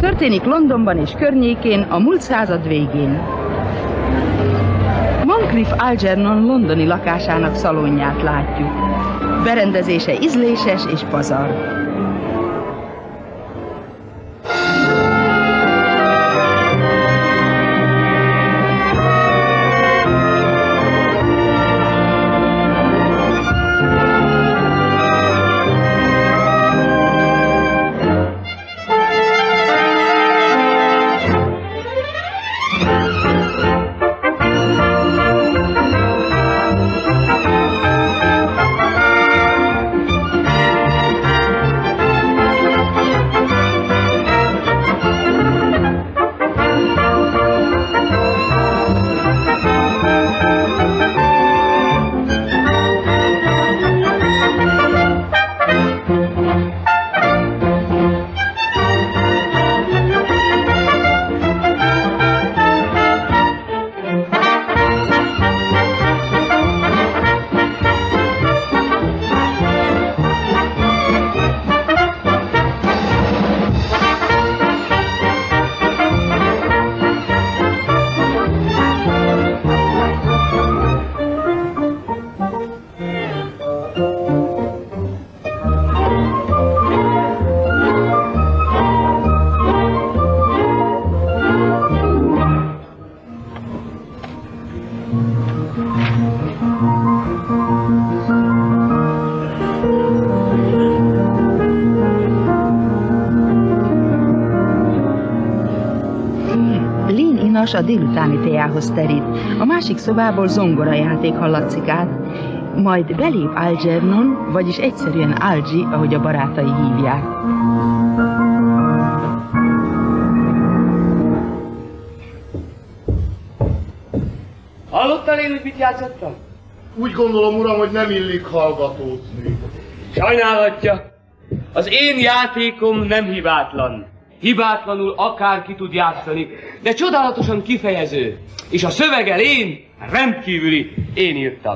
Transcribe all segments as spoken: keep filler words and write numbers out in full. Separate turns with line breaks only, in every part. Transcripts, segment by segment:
Történik Londonban és környékén a múlt század végén. Moncrief Algernon londoni lakásának szalonját látjuk. Berendezése ízléses és pazar. A délutáni téjához terít. A másik szobából zongorajáték hallatszik át, majd belép Algernon, vagyis egyszerűen Algy, ahogy a barátai hívják.
Hallottál én, hogy mit játszottam?
Úgy gondolom, uram, hogy nem illik hallgatózni.
Sajnálatja, az én játékom nem hibátlan. Hibátlanul akárki tud játszani, de csodálatosan kifejező. És a szöveggel én, rendkívüli, én írtam.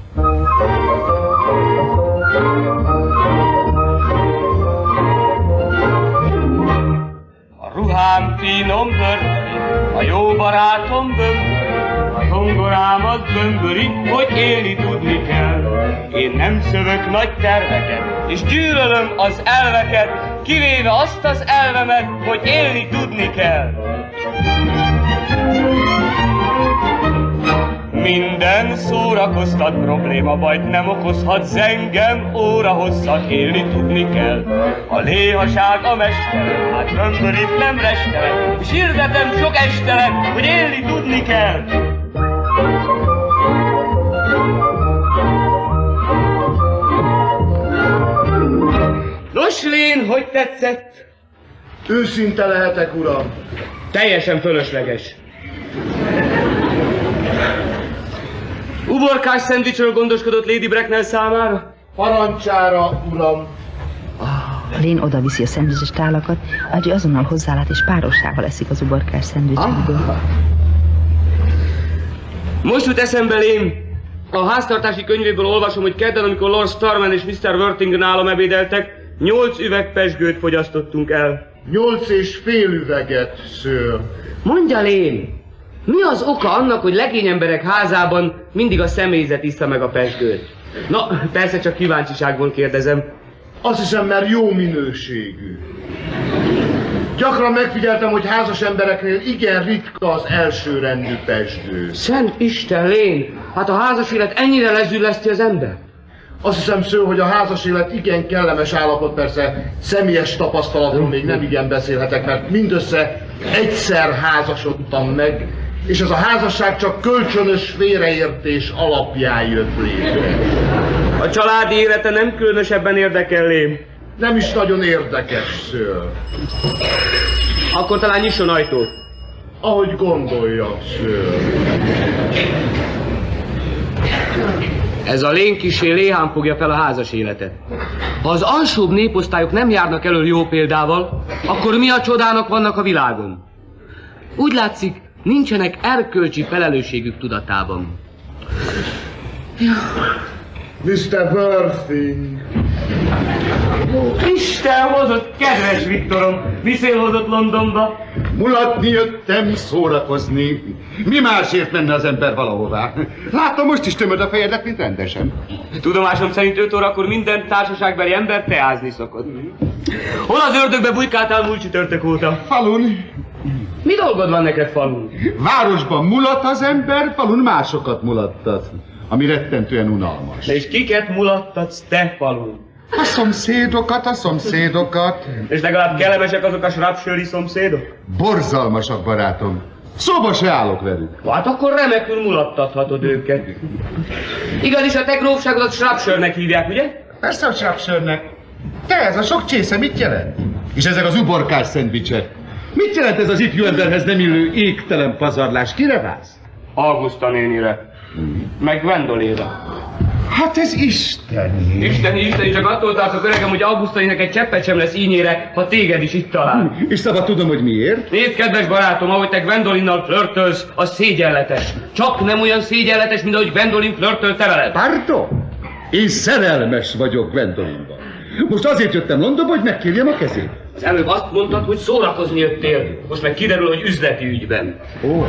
A ruhám finom bőrtöri, a jó barátom bömböri, a zongorámat bömböri, hogy élni tudni kell. Én nem szövök nagy terveket, és gyűlölöm az elveket, kivéve azt az elvemet, hogy élni tudni kell. Minden szórakoztat, probléma bajt nem okozhat, zengem óra hosszat, élni tudni kell. A léhaság a mesterem, hát bömbörit nem restelem, és hirdetem sok estelen, hogy élni tudni kell. Nos, Lén, hogy tetszett?
Őszinte lehetek, uram.
Teljesen fölösleges. Uborkás szendvicsről gondoskodott Lady Bracknell számára?
Parancsára, uram.
Lén oda viszi a szendvicses tálakat, Algy azonnal hozzálát és párossával eszik az uborkás szendvicsekből. Ah.
Most jut eszembe, Lén, a háztartási könyvéből olvasom, hogy kedden, amikor Lord Starman és miszter Worthing nálam ebédeltek, nyolc üveg pezsgőt fogyasztottunk el.
Nyolc és fél üveget, ször.
Mondja, Lén, mi az oka annak, hogy legény emberek házában mindig a személyzet issza meg a pezsgőt? Na, persze csak kíváncsiságból kérdezem.
Azt hiszem, mert jó minőségű. Gyakran megfigyeltem, hogy házas embereknél igen ritka az elsőrendű pezsgő.
Szent Isten, Lén, hát a házas élet ennyire lezülleszti az ember?
Azt hiszem, sző, hogy a házas élet igen kellemes állapot, persze személyes tapasztalatról még nem igen beszélhetek, mert mindössze egyszer házasodtam meg, és ez a házasság csak kölcsönös félreértés alapján jött létre.
A családi élete nem különösebben érdekel, Lén.
Nem is nagyon érdekes, sző.
Akkor talán nyisson ajtót.
Ahogy gondolja, sző.
Ez a lénkisé léhán fogja fel a házas életet. Ha az alsóbb néposztályok nem járnak elől jó példával, akkor mi a csodának vannak a világon? Úgy látszik, nincsenek erkölcsi felelősségük tudatában.
miszter Worthing,
Isten hozott, kedves Viktorom! Mi szél hozott Londonba?
Mulatni jöttem, szórakozni. Mi másért menne az ember valahová? Látom, most is tömöd a fejedet, mint rendesen.
Tudomásom szerint öt órakor minden társaságbeli ember teázni szokott. Hol az ördögbe bujkáltál múlt csütörtök óta?
Falun.
Mi dolgod van neked falun?
Városban mulat az ember, falun másokat mulattat. Ami rettentően unalmas.
De és kiket mulattatsz te falun?
A szomszédokat, a szomszédokat.
És legalább kellemesek azok a srápsőri szomszédok?
Borzalmasak, barátom. Szóba se állok velük.
Hát akkor remekül mulattathatod őket. Igaz is, a te grófságodat srápsőrnek hívják, ugye?
Persze, a srápsőrnek. Te, ez a sok csésze mit jelent? És ezek az uborkás szendvicsek? Mit jelent ez az ifjú emberhez nem illő égtelen pazarlás? Kire válsz?
Augusta nénire. Meg Gwendolére.
Hát ez isteni.
Isteni, isteni, csak attól tartok öregem, hogy Augustainak egy cseppet sem lesz ínyére, ha téged is itt talál.
És szabad tudom, hogy miért?
Nézd, kedves barátom, ahogy te Gwendolinnal flörtölsz, az szégyenletes. Csak nem olyan szégyenletes, mint ahogy Gwendolin flörtöl te veled.
Pardon? Én szerelmes vagyok Gwendolinban. Most azért jöttem Londonba, hogy megkérjem a kezét.
Az előbb azt mondtad, hogy szórakozni jöttél. Most meg kiderül, hogy üzleti ügyben.
Ó.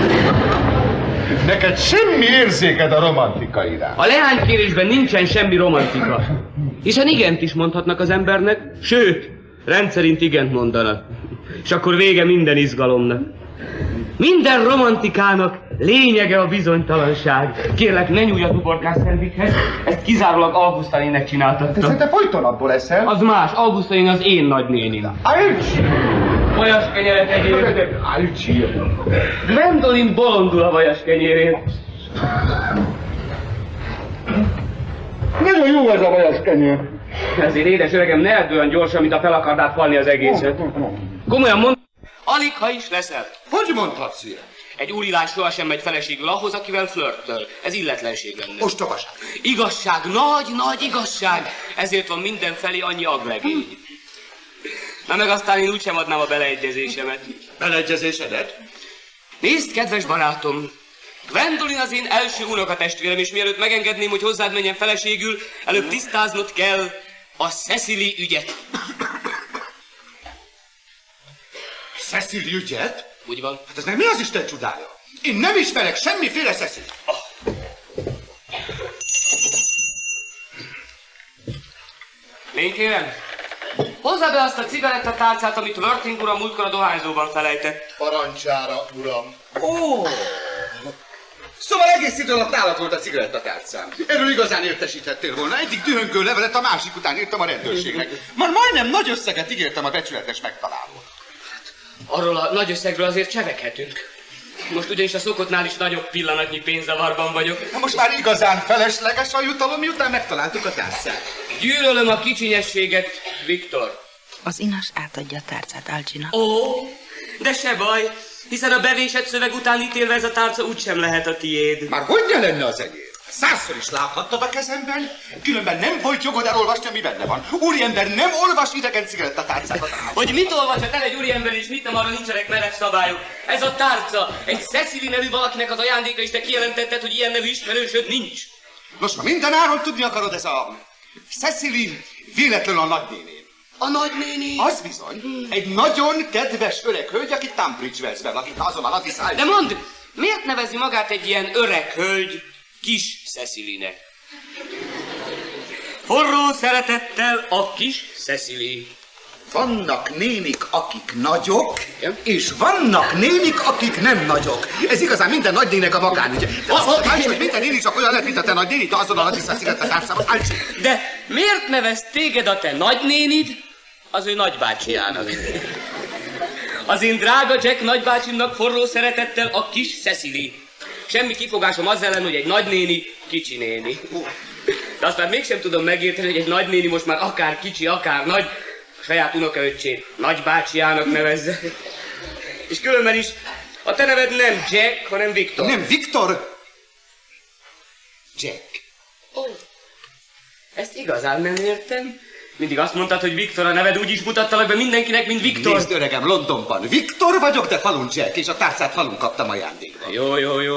Neked semmi érzéked a romantika iránt.
A leánykérésben nincsen semmi romantika. Hiszen igent is mondhatnak az embernek, sőt, rendszerint igent mondanak. És akkor vége minden izgalomnak. Minden romantikának lényege a bizonytalanság. Kérlek, ne nyúlj a uborkás szendvicshez, ezt kizárólag Augustanének csináltatta.
Te folyton abból eszel?
Az más, Augustain az én nagynénim.
Alcsi!
Vajas kenyeret egyél.
Alcsi!
Gwendolin bolondul a vajas kenyérért.
Nagyon jó ez a vajas kenyér.
Ezért édes öregem, ne edd olyan gyorsan, mint a fel akarnád falni az egészet. Komolyan mond... Alig, ha is leszel.
Hogy mondhatsz ilyen?
Egy úrilás sohasem megy feleségül ahhoz, akivel flörtöl. Ez illetlenség lenne.
Ostobaság.
Igazság, nagy-nagy igazság. Ezért van mindenfelé annyi aglegény. Na meg aztán én úgysem adnám a beleegyezésemet.
Beleegyezésedet?
Nézd, kedves barátom! Gwendolin az én első unokatestvérem, és mielőtt megengedném, hogy hozzád menjen feleségül, előbb tisztáznod kell a Cecily ügyet.
Cecily ügyet?
Úgy van.
Hát ez meg mi az Isten csodája? Én nem ismerek semmiféle Cecily.
Oh. Én kérem, hozzá be azt a cigarettatárcát, amit Worthing uram múltkor a dohányzóban felejtett.
Parancsára, uram.
Ó! Szóval egész idő alatt nálad volt a cigarettatárcám. Erről igazán értesíthettél volna. Egyik dühöngő levelet a másik után írtam a rendőrségnek. Már majdnem nagy összeget ígértem a becsületes megtalálót.
Arról a nagy összegről azért cseveghetünk. Most ugyanis a szokottnál is nagyobb pillanatnyi pénzzavarban vagyok.
Na most már igazán felesleges a jutalom, miután megtaláltuk a tárcát.
Gyűlölöm a kicsinyességet, Viktor.
Az inas átadja a tárcát Alcsinak.
Ó, de se baj, hiszen a bevésett szöveg után ítélve ez a tárca úgysem lehet a tiéd.
Már hogy ne lenne az enyém? Százszor is láthattad a kezemben, különben nem volt jogod elolvasni, mi benne van. Úriember nem olvas idegen cigarettatárcákat.
Hogy mit olvashat el egy úriember és mit nem, arra nincsenek merev szabályok. Ez a tárca, egy Cecily nevű valakinek az ajándéka, és te kijelentetted, hogy ilyen nevű ismerősöd nincs.
Nos, ha minden áron tudni akarod, ez a Cecily véletlenül a nagynéném.
A nagynéni?
Az bizony. Egy nagyon kedves öreg hölgy, aki Tunbridge Wells-ben lakik, azonnal az is száll.
De mondd, miért nevezi magát egy ilyen öreg hölgy kis Cecilynek? Forró szeretettel a kis Cecily.
Vannak nénik, akik nagyok,
Igen?
és vannak nénik, akik nem nagyok. Ez igazán minden nagynének a magánügye. De azt mondhatsz, hogy minden néni csak olyan lett, mint a te nagynéni, de azonnal az is a cigarettatárcámat. Alcsi!
De miért nevez téged a te nagynénid az ő nagybácsiának? Az én drága Jack nagybácsimnak forró szeretettel a kis Cecily. Semmi kifogásom az ellen, hogy egy nagynéni kicsi néni. De azt már mégsem tudom megérteni, hogy egy nagynéni most már akár kicsi, akár nagy, a saját unokaöccsét nagybácsiának nevezze. És különben is, a te neved nem Jack, hanem Viktor.
Nem Viktor? Jack.
Ó, ezt igazán nem értem. Mindig azt mondtad, hogy Viktor a neved, úgy is mutattalak be mindenkinek, mint Viktor.
Nézd, öregem, Londonban Viktor vagyok, de falun Jack, és a tárcát falun kaptam ajándékba.
Jó, jó, jó.